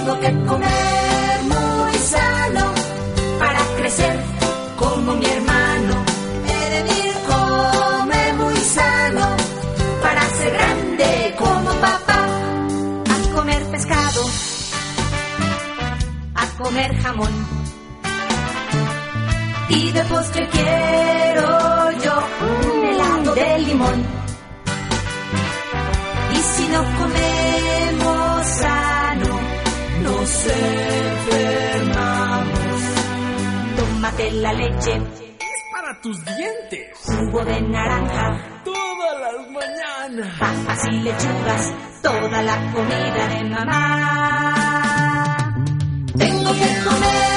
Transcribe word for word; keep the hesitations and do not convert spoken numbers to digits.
Tengo que comer muy sano para crecer como mi hermano. He de comer muy sano para ser grande como papá. A comer pescado, a comer jamón, y de postre quiero yo un helado de limón. Y si no comemos sano, nos enfermamos. Tómate la leche, es para tus dientes. Jugo de naranja, todas las mañanas. Papas y lechugas, toda la comida de mamá. Tengo que comer